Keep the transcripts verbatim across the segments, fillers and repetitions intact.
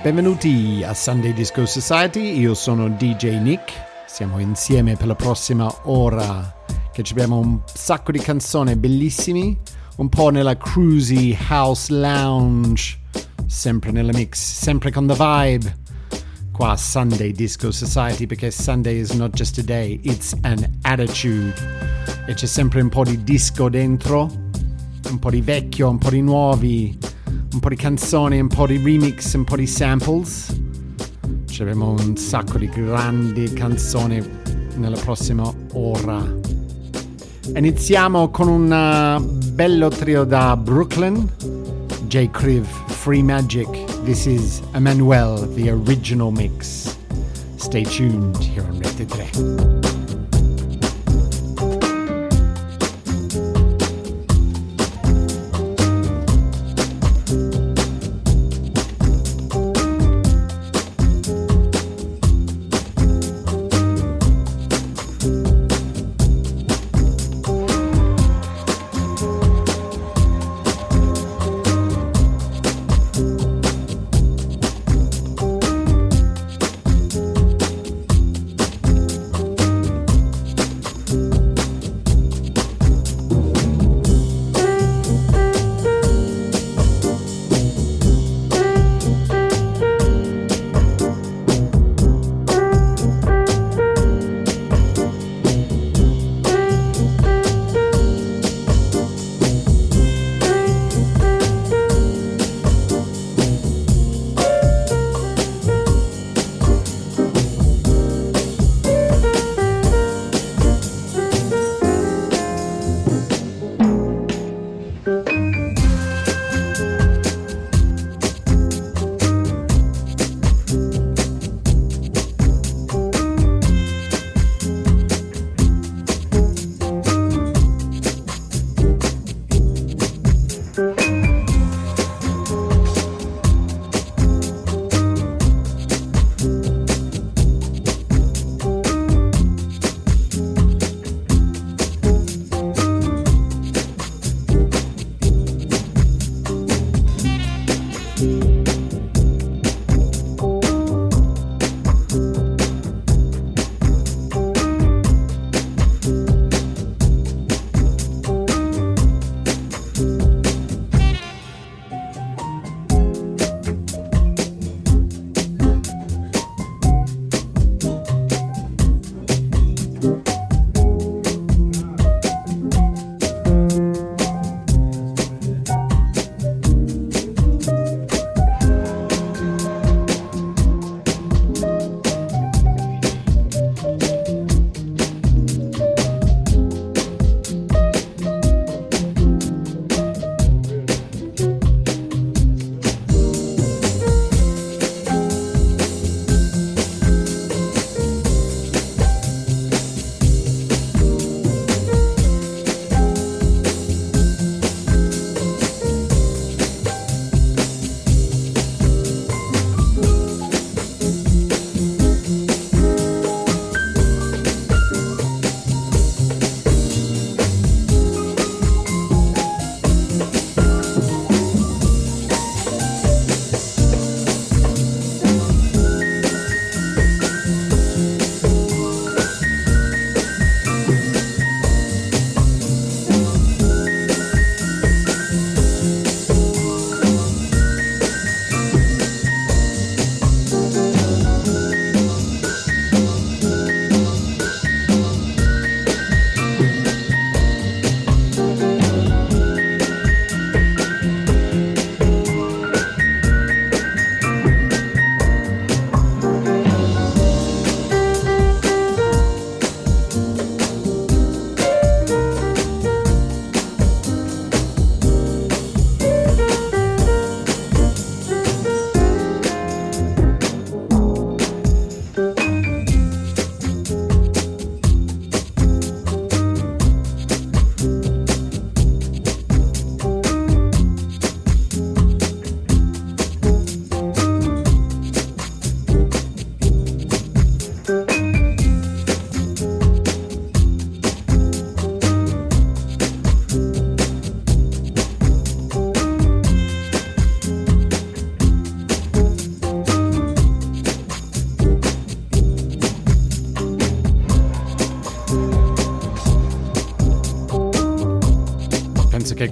Benvenuti a Sunday Disco Society, io sono D J Nick, siamo insieme per la prossima ora che abbiamo un sacco di canzoni bellissimi, un po' nella cruisy house lounge, sempre nella mix, sempre con the vibe, qua a Sunday Disco Society, perché Sunday is not just a day, it's an attitude, e c'è sempre un po' di disco dentro, un po' di vecchio, un po' di nuovi, un po' di canzoni, un po' di remix, un po' di samples. C'avremo un sacco di grandi canzoni nella prossima ora. Iniziamo con un bello trio da Brooklyn, J. Kriv, Free Magic. This is Emmanuel, the original mix. Stay tuned here on Rete tre.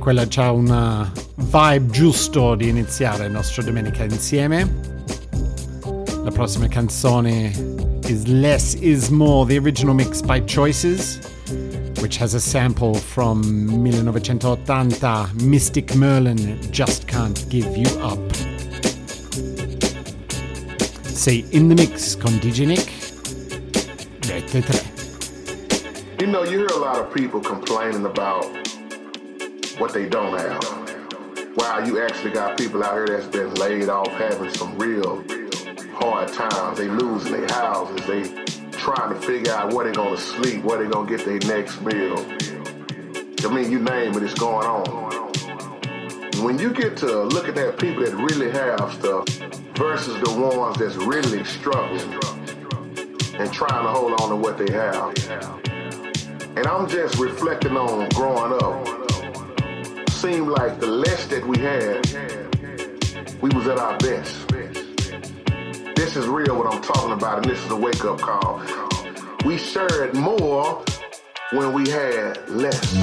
quella c'ha una vibe giusto di iniziare il nostro domenica insieme. La prossima canzone is Less Is More, the original mix by Choices, which has a sample from millenovecentottanta, Mystic Merlin, Just Can't Give You Up. Sei in the mix con D J Nick, Rete tre. You know, you hear a lot of people complaining about what they don't have. Wow, you actually got people out here that's been laid off having some real hard times. They losing their houses. They trying to figure out where they're going to sleep, where they're going to get their next meal. I mean, you name it, it's going on. When you get to looking at people that really have stuff versus the ones that's really struggling and trying to hold on to what they have. And I'm just reflecting on growing up. Seemed like the less that we had, we was at our best. This is real what I'm talking about, and this is a wake-up call. We shared more when we had less.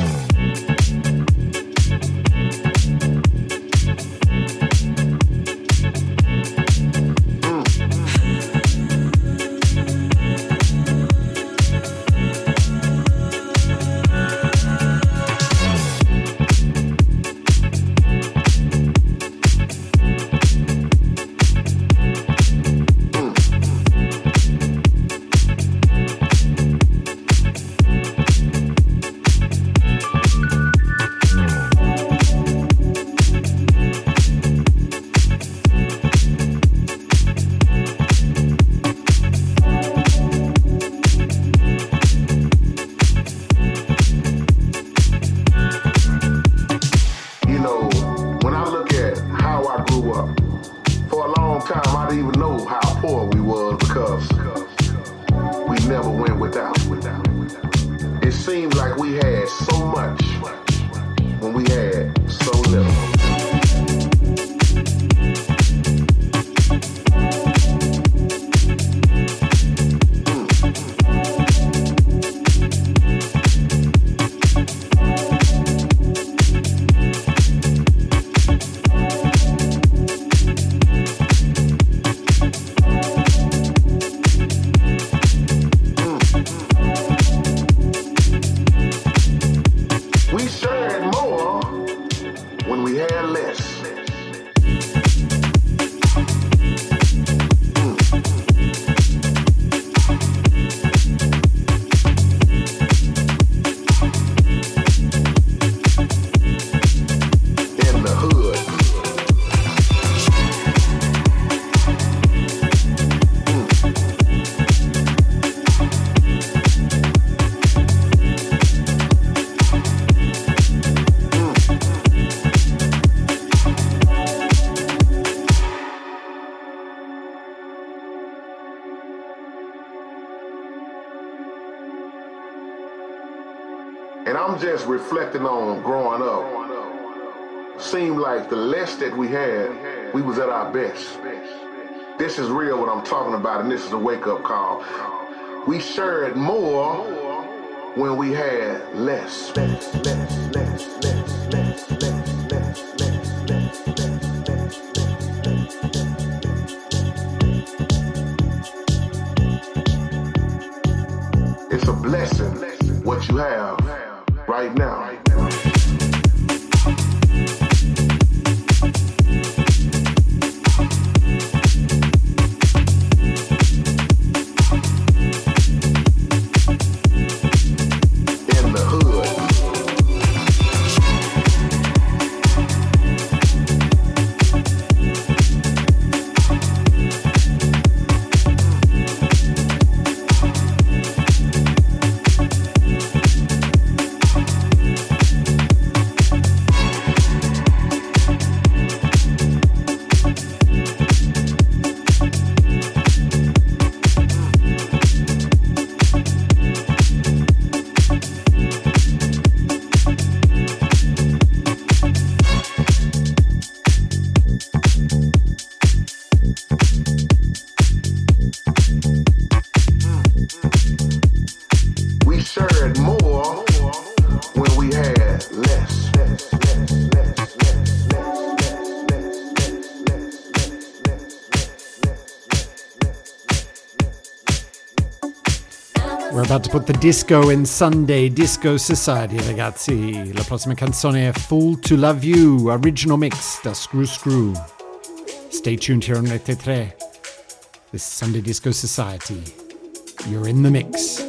Just reflecting on growing up. Seemed like the less that we had, we was at our best. This is real what I'm talking about, and this is a wake-up call. We shared more when we had less. Less, less, less, less, less, less, less, less, less. It's a blessing what you have right now. In the hood. We're about to put the disco in Sunday Disco Society, ragazzi. La prossima canzone è Fool to Love You, original mix da Screw Screw. Stay tuned here on Rete tre. This Sunday Disco Society. You're in the mix.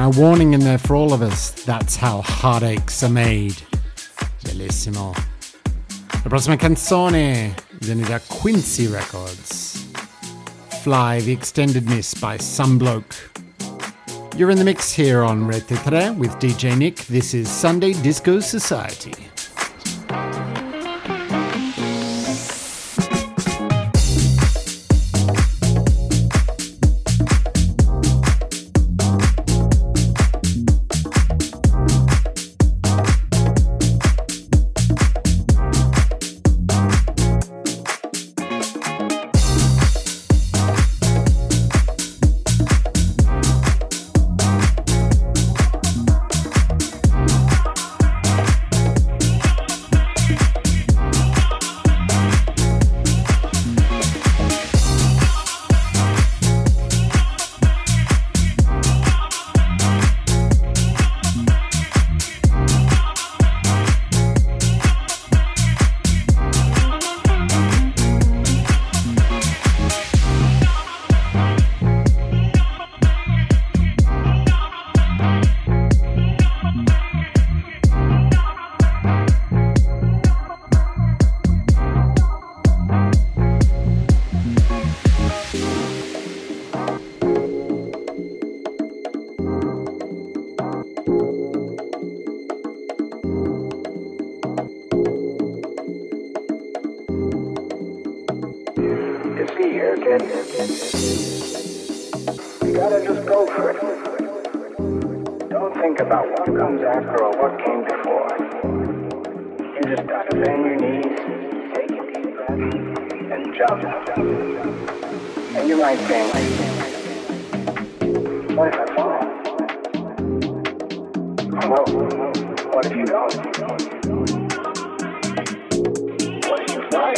a warning in there for all of us. That's how heartaches are made. Bellissimo. La prossima canzone viene da Quincy Records. Fly, the extended mix by Sunbloke. You're in the mix here on Rete tre with D J Nick. This is Sunday Disco Society. You gotta just go for it. Don't think about what comes after or what came before. You just gotta bend your knees, take a deep breath, and jump. And you might think, what if I fall? Well, what if you don't? What if you fly?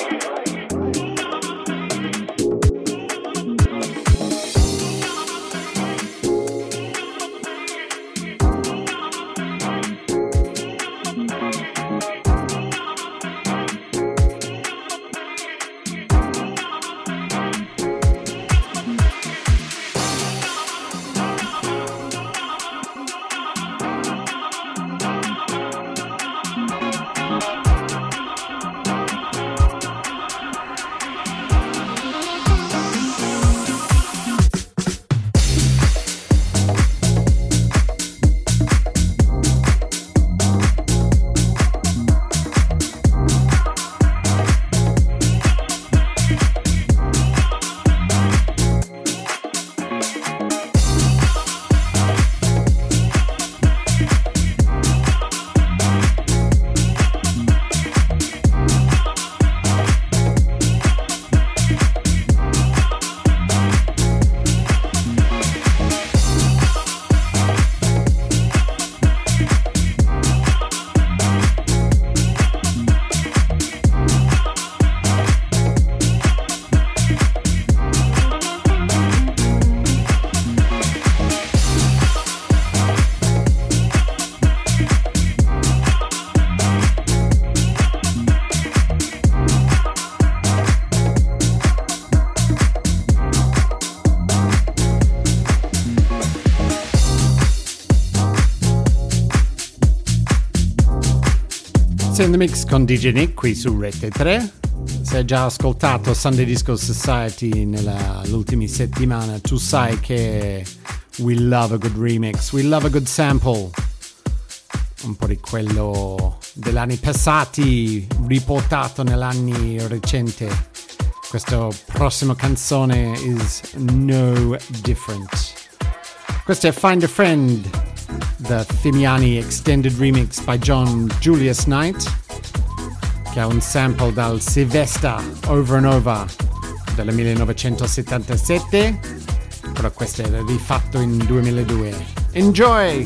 In the Mix con D J Nick qui su Rete tre. Se hai già ascoltato Sunday Disco Society nell'ultima settimana, tu sai che we love a good remix, we love a good sample, un po' di quello degli anni passati riportato negli anni recenti. Questa prossima canzone is no different. Questo è Find a Friend, the Fimiani extended remix by John Julius Knight, che ha un sample dal Sylvester Over and Over del millenovecentosettantasette, però questo è rifatto in duemiladue. Enjoy!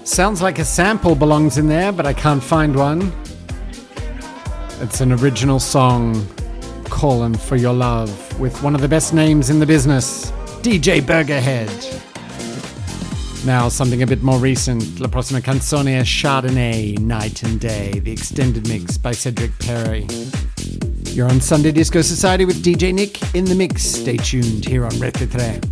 Sounds like a sample belongs in there, but I can't find one. It's an original song, Callin' for Your Love, with one of the best names in the business, D J Burgerhead. Now, something a bit more recent. La prossima canzone è Chardonnay, Night and Day, the extended mix by Cedric Perry. You're on Sunday Disco Society with D J Nick in the mix. Stay tuned here on Rete three.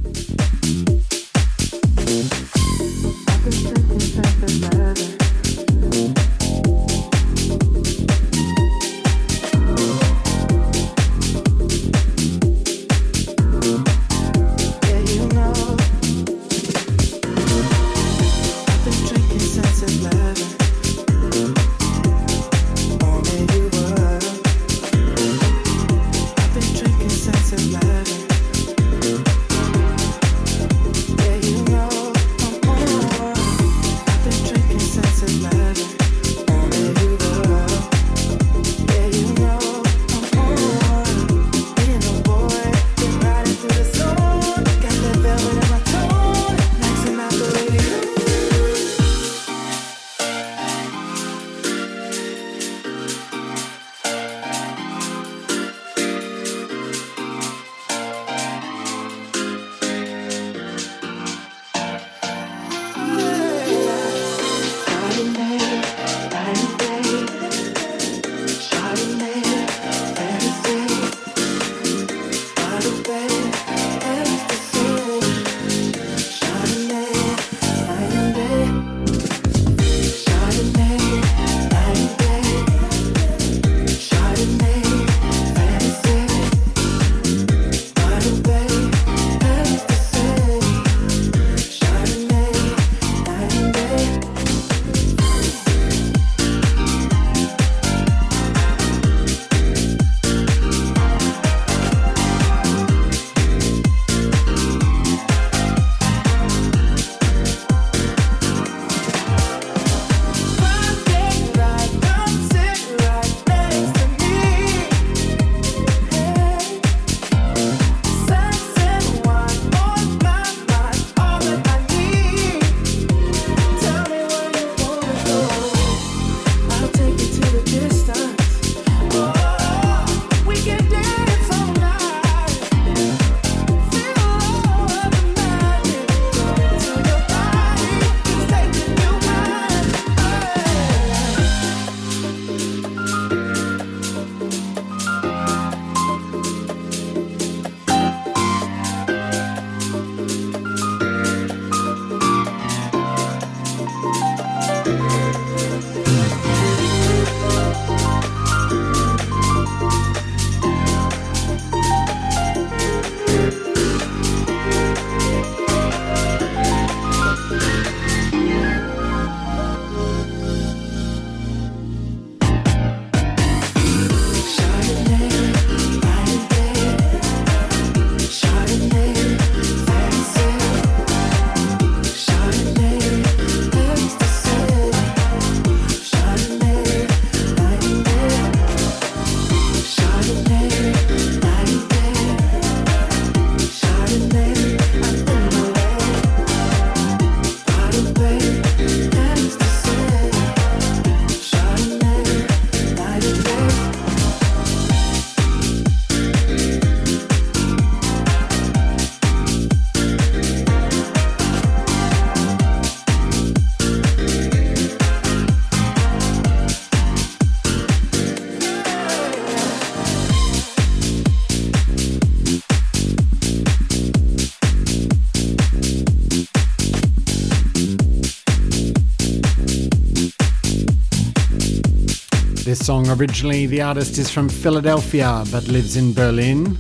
This song, originally the artist is from Philadelphia but lives in Berlin.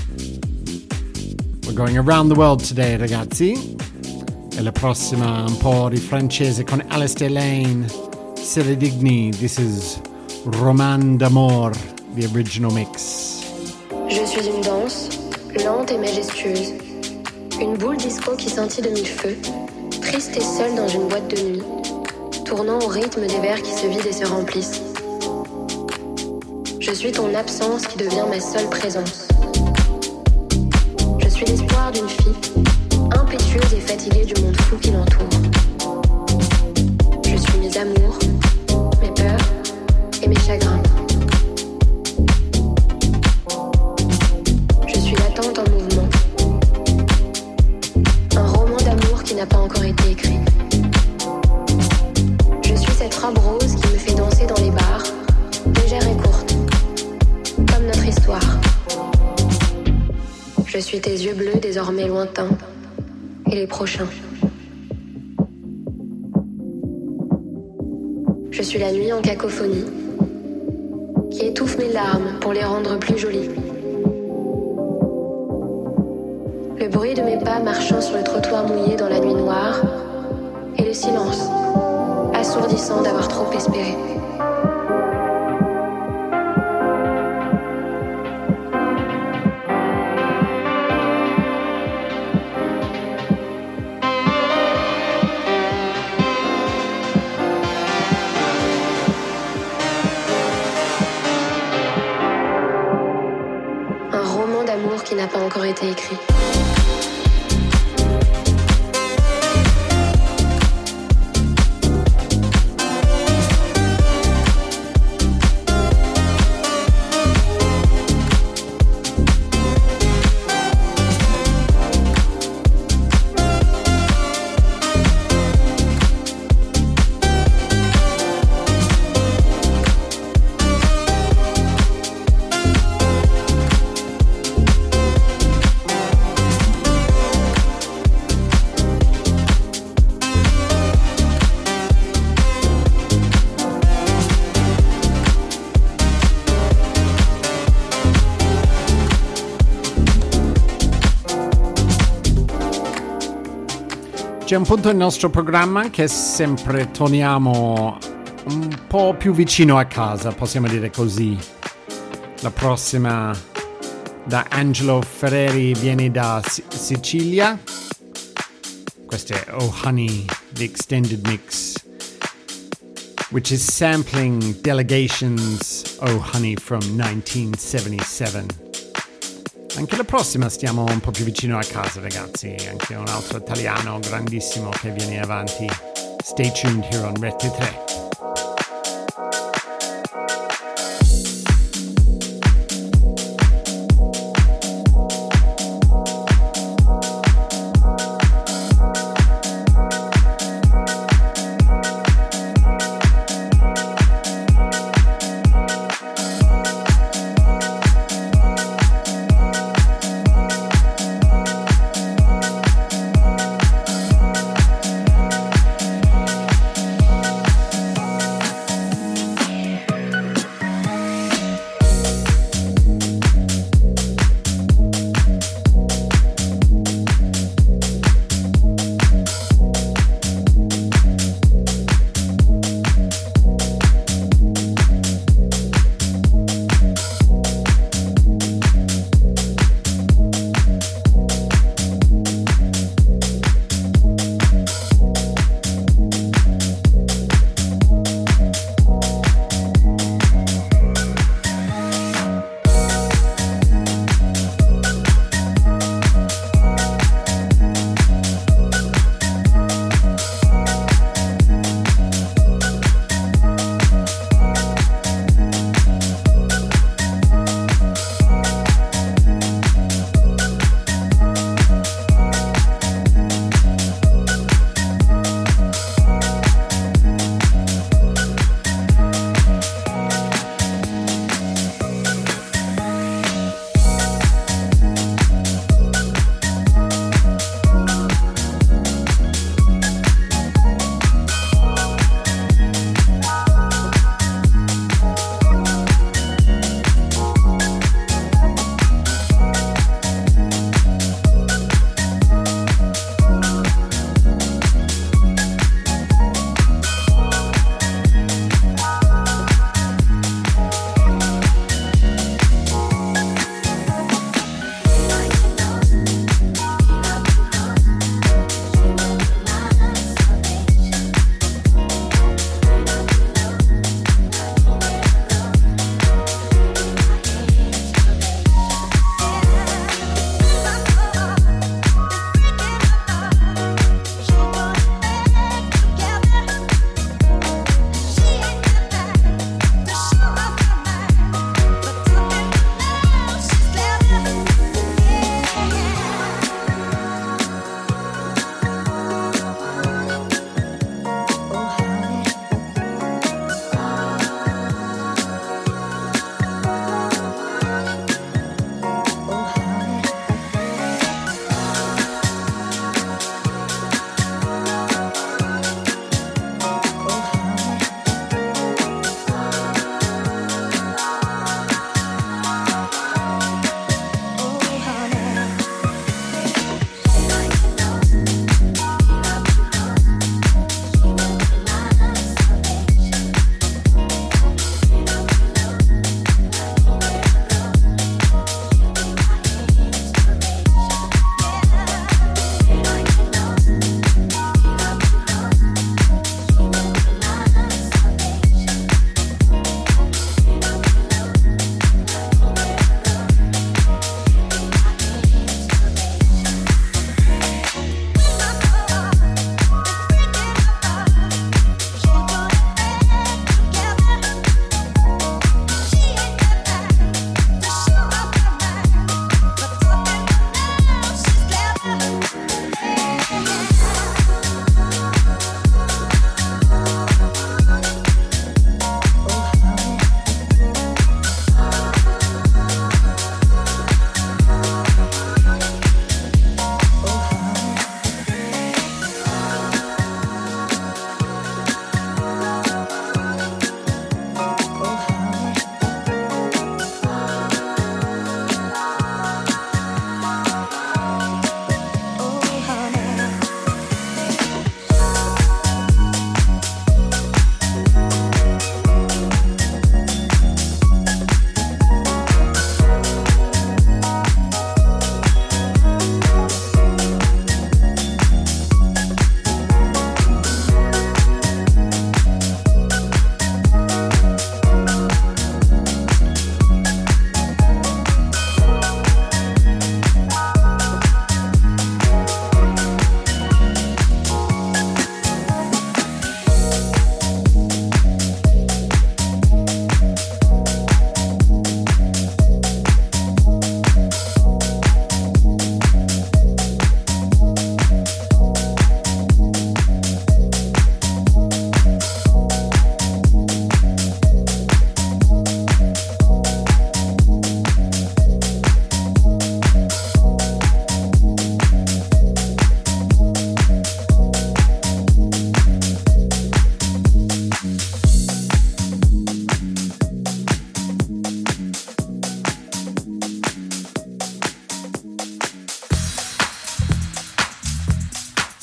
We're going around the world today, ragazzi. E la prossima un po' di francese con Alistair Lane, Sere Digni. This is Roman d'amour, the original mix. Je suis une danse, lente et majestueuse. Une boule disco qui scintille de mille feux, triste et seule dans une boîte de nuit, tournant au rythme des verres qui se vident et se remplissent. Je suis ton absence qui devient ma seule présence. Je suis l'espoir d'une fille, impétueuse et fatiguée du monde fou qui l'entoure. l'attente en mouvement. Un roman d'amour qui n'a pas encore été écrit. Je suis cette robe rose qui me fait danser dans les bars, légère et courte, comme notre histoire. Je suis tes yeux bleus désormais lointains, et les prochains. Je suis la nuit en cacophonie, qui étouffe mes larmes pour les rendre plus jolies. Le bruit de mes pas marchant sur le trottoir mouillé dans la nuit noire, et le silence, assourdissant d'avoir trop espéré. Qui n'a pas encore été écrit. C'è un punto nel nostro programma che sempre torniamo un po' più vicino a casa, possiamo dire così. La prossima da Angelo Ferreri viene da S- Sicilia. Questo è Oh Honey, the extended mix, which is sampling Delegation's Oh Honey from nineteen seventy-seven. Anche la prossima stiamo un po' più vicino a casa, ragazzi. Anche un altro italiano grandissimo che viene avanti. Stay tuned here on Rete tre.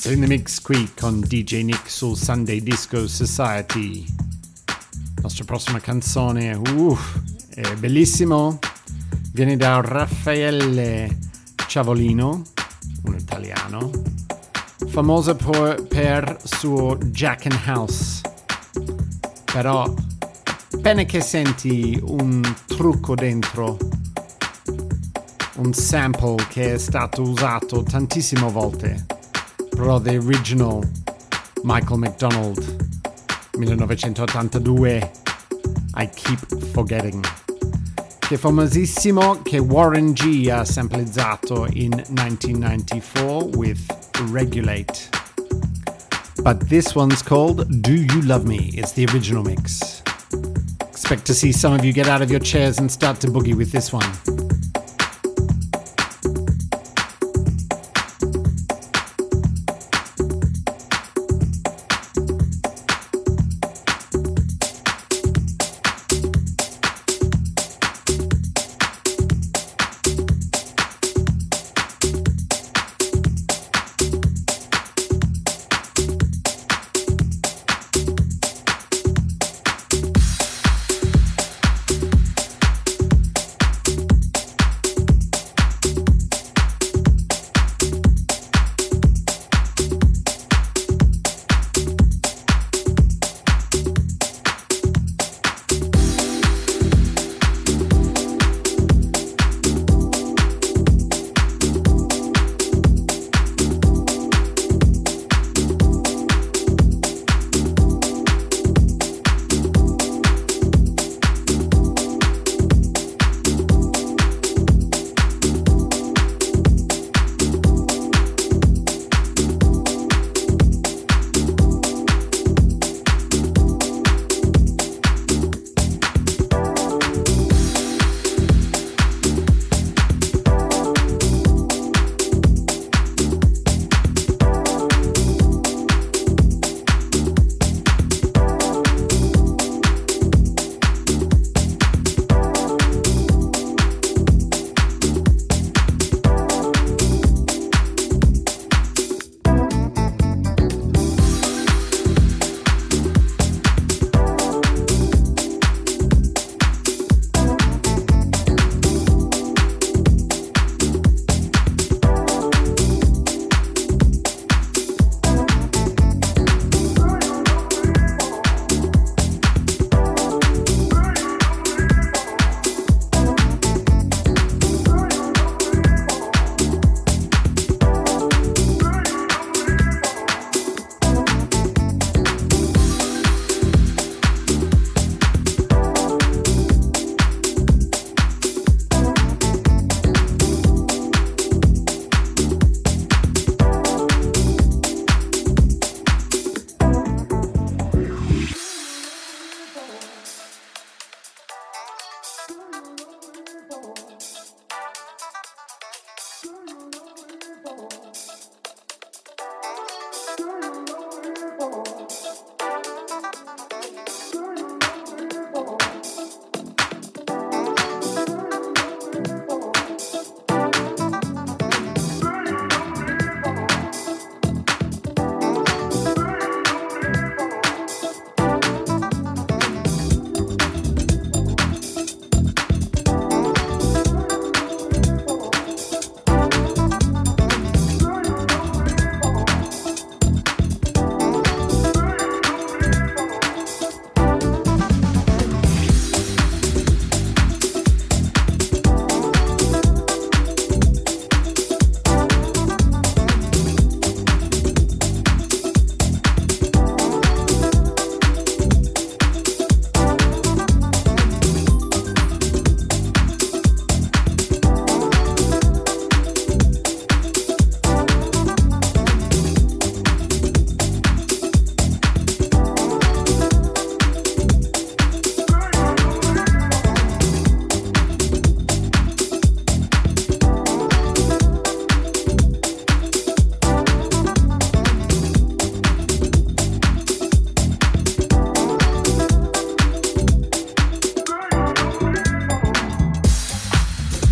Master in the Mix qui con D J Nick sul Sunday Disco Society. La nostra prossima canzone uff, è bellissimo, viene da Raffaele Ciavolino, un italiano, famoso per, per suo Jack and House, però appena che senti un trucco dentro, un sample che è stato usato tantissime volte, però the original Michael McDonald millenovecentottantadue, I Keep Forgetting, che è famosissimo, che Warren G ha samplizzato in nineteen ninety-four with Regulate. But this one's called Do You Love Me? It's the original mix. Expect to see some of you get out of your chairs and start to boogie with this one.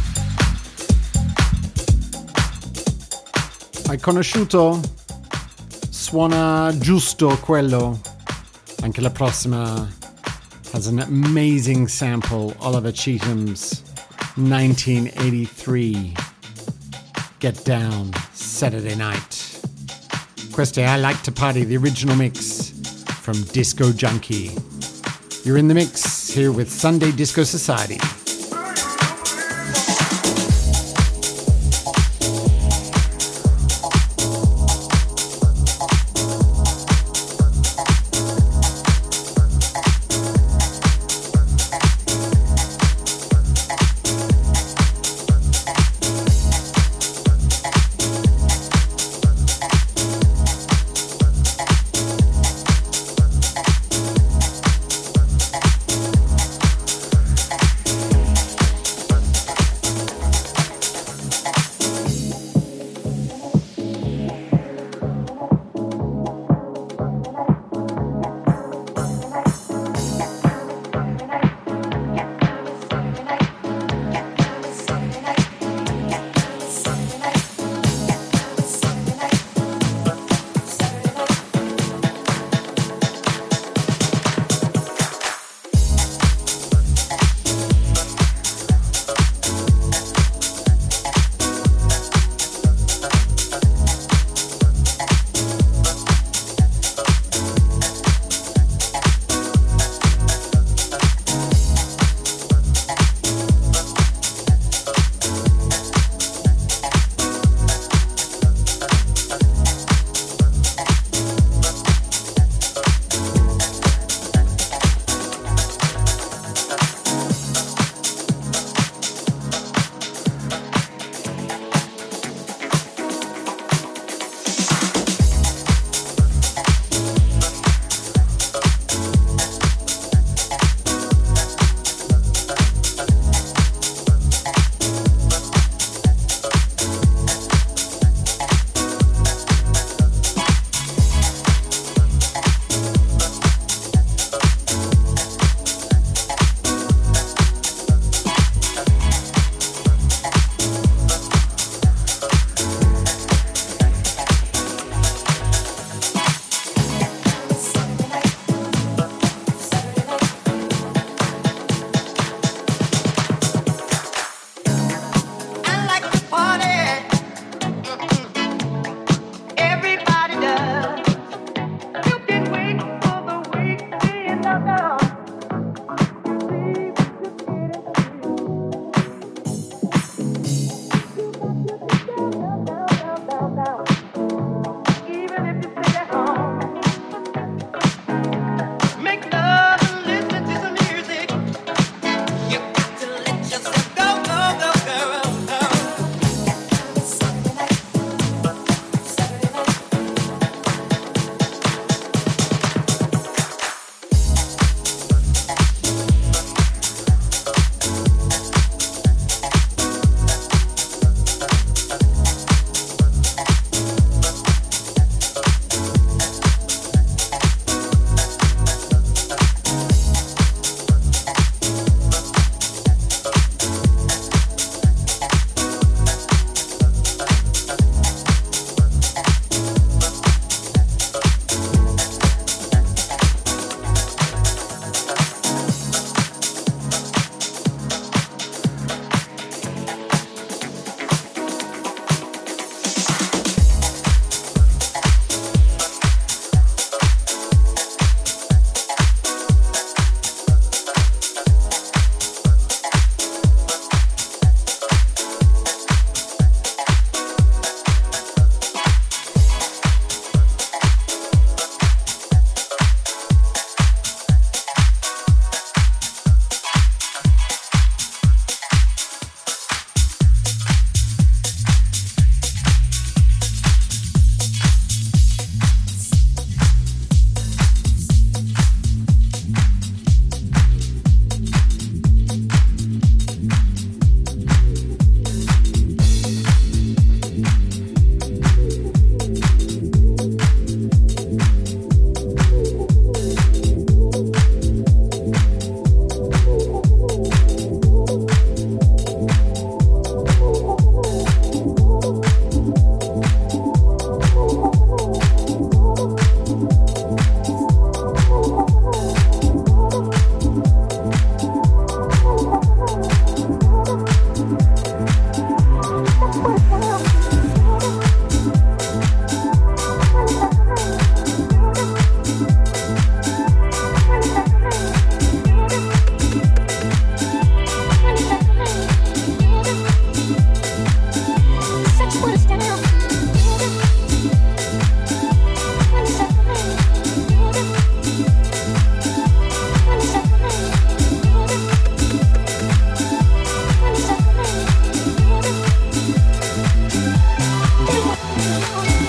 Hai conosciuto suona giusto quello. Anche la prossima has an amazing sample, Oliver Cheatham's nineteen eighty-three Get Down, Saturday Night. Questo è I Like to Party, the original mix from Disco Junkie. You're in the mix here with Sunday Disco Society.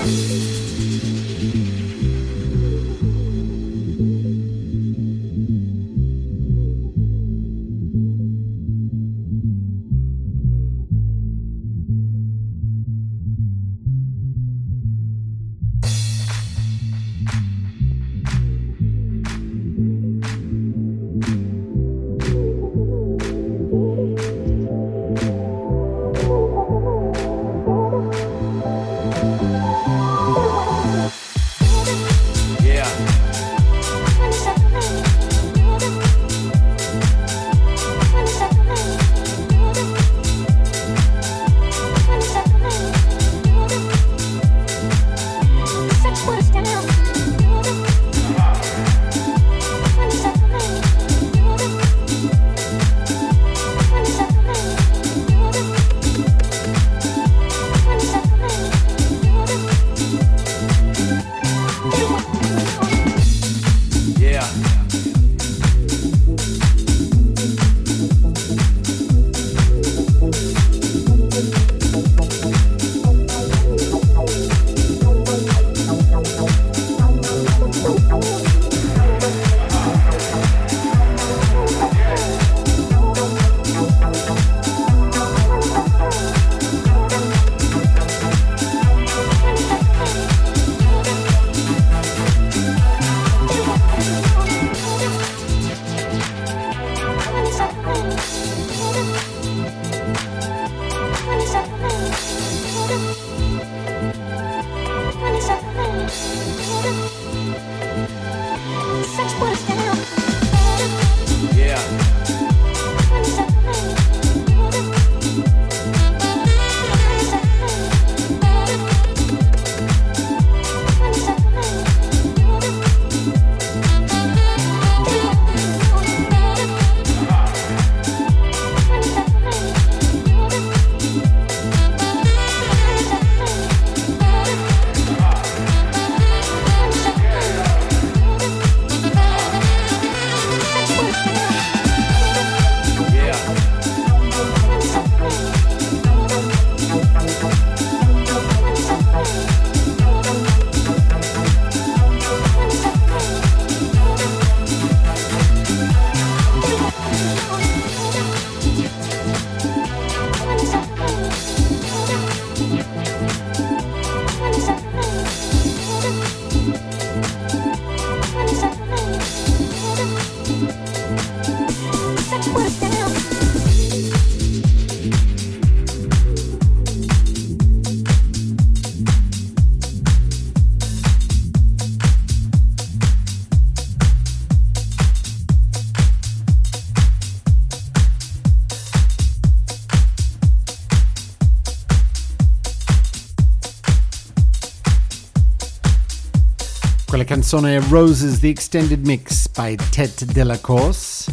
Quella canzone è Roses, the extended mix by Tete de la Cause.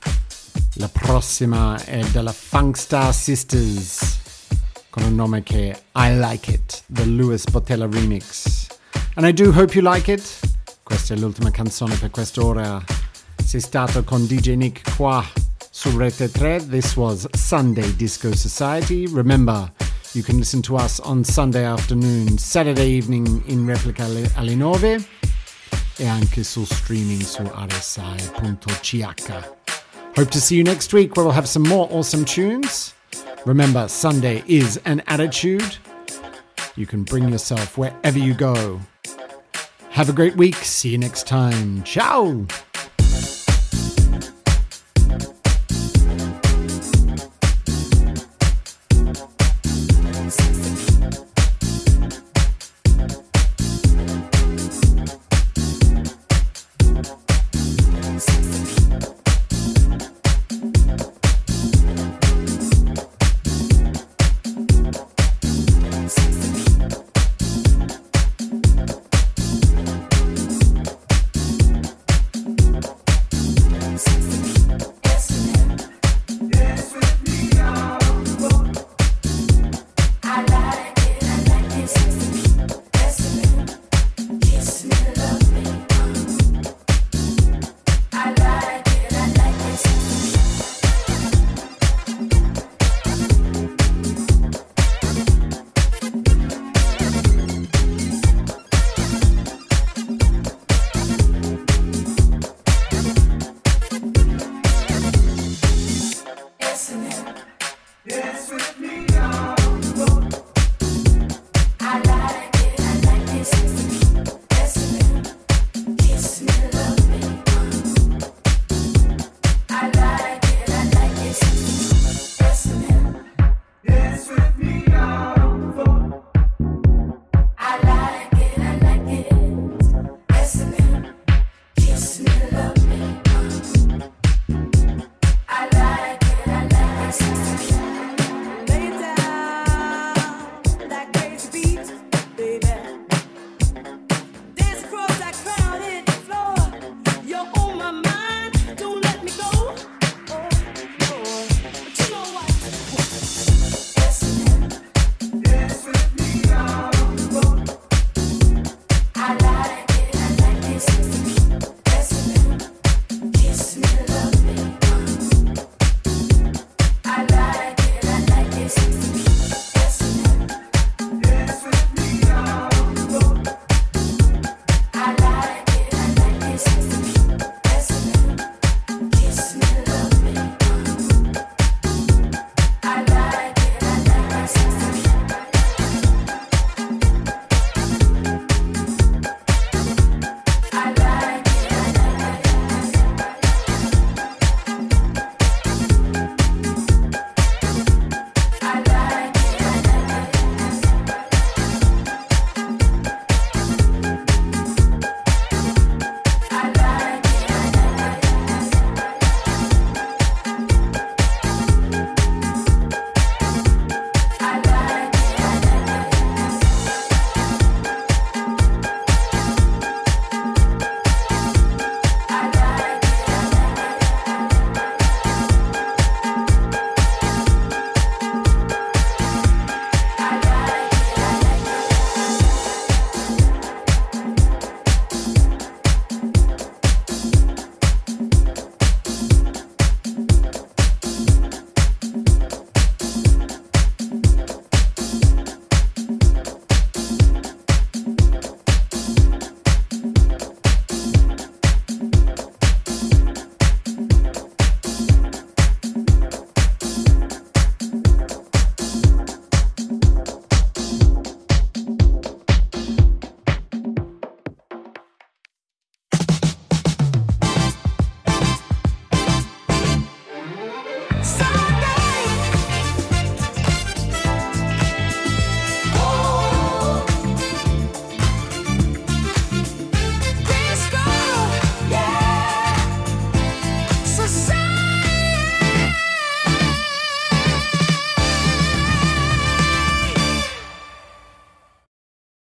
La prossima è della Funkstar Sisters con un nome che I Like It, the Louis Botella remix. And I do hope you like it. Questa è l'ultima canzone per quest'ora. Sei stato con D J Nick qua su Rete tre. This was Sunday Disco Society. Remember, you can listen to us on Sunday afternoon, Saturday evening in replica alle nove e anche sul streaming su R S I dot C H. Hope to see you next week where we'll have some more awesome tunes. Remember, Sunday is an attitude. You can bring yourself wherever you go. Have a great week. See you next time. Ciao!